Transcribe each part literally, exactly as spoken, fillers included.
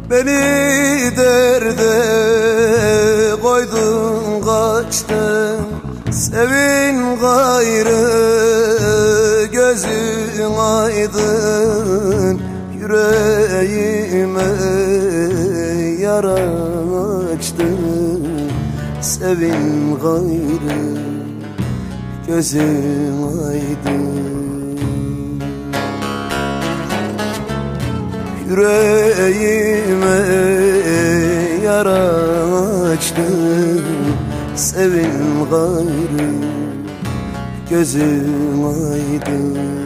Beni derde koydun kaçtın, sevin gayrı gözün aydın. Yüreğime yara açtın, sevin gayrı gözün aydın. Yüreğime yara açtın, sevin gayrı gözün aydın.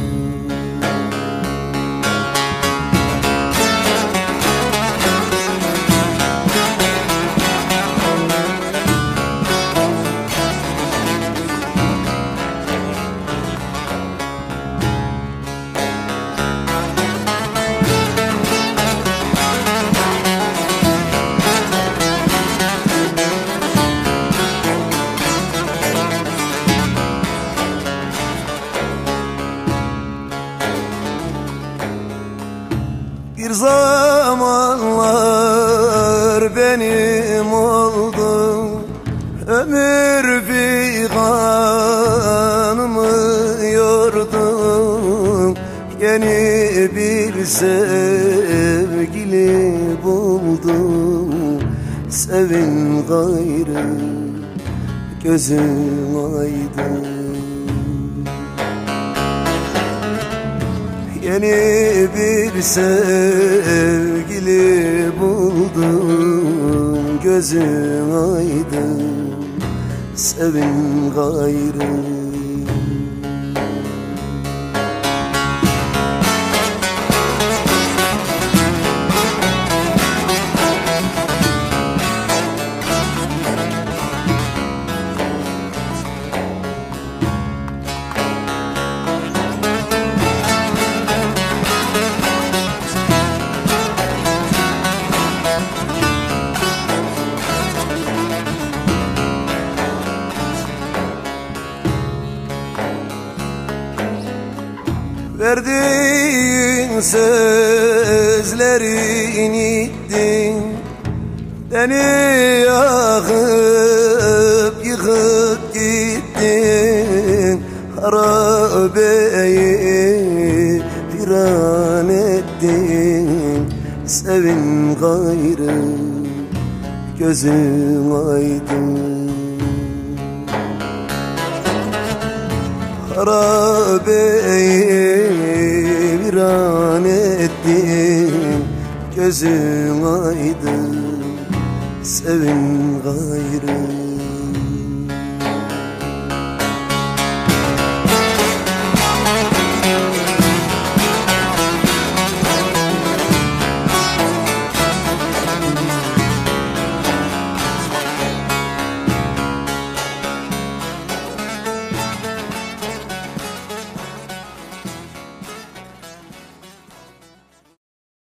Bir zamanlar benim oldun, ömür figanımı yordun. Yeni bir sevgili buldum, sevin gayrı gözün aydın. Yeni bir sevgili buldum, gözün aydın, sevin gayrı. Verdiğin sözlerin ittin, beni yakıp yıkıp gittin. Harabeyi viran ettin, sevin gayrı gözün aydın. Harabeyi viran ettin, gözün aydın, sevin gayrı.